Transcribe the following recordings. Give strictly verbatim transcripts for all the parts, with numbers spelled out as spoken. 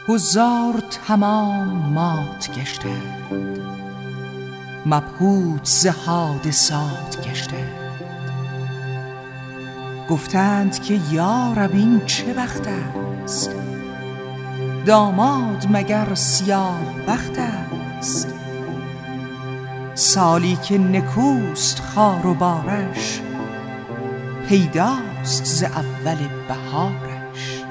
حضار تمام مات گشتند، مبهوت ز حادثات گشتند. گفتند که یا رب این چه بخت است، داماد مگر سیاه بخت است. سالی که نکوست خار و بارش، پیداست ز اول بهارش.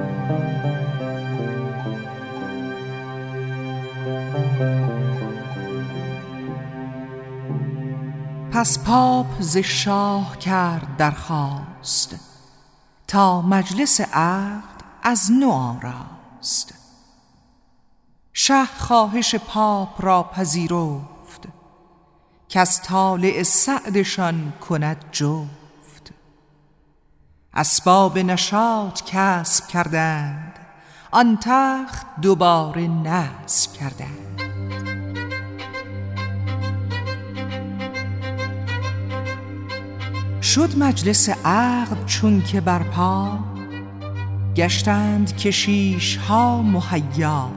پس پاپ ز شاه کرد درخواست، تا مجلس عقد از نو آراست. شه خواهش پاپ را پذیرفت، کز طالع سعدشان کند جفت. اسباب نشاط کسب کردند، آن تخت دوباره نصب کردند. شد مجلس عقد چون که برپا، گشتند کشیش ها مهیا.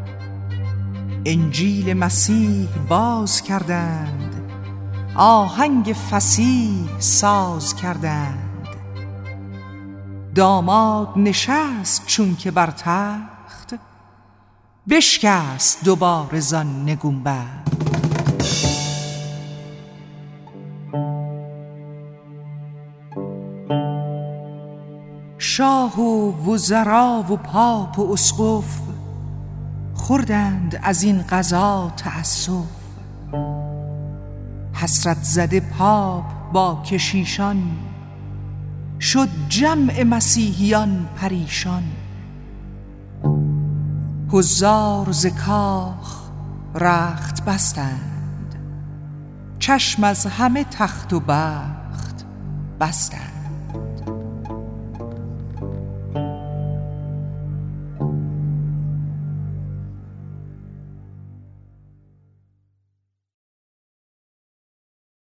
انجیل مسیح باز کردند، آهنگ فصیح ساز کردند. داماد نشست چون که بر تخت، بشکست دوباره زان نگونبخت. شاه و وزرا و پاپ و اسقف، خوردند از این قضا تأسف. حسرت زده پاپ با کشیشان، شد جمع مسیحیان پریشان. حضار ز کاخ رخت بستند، چشم از همه تخت و بخت بستند.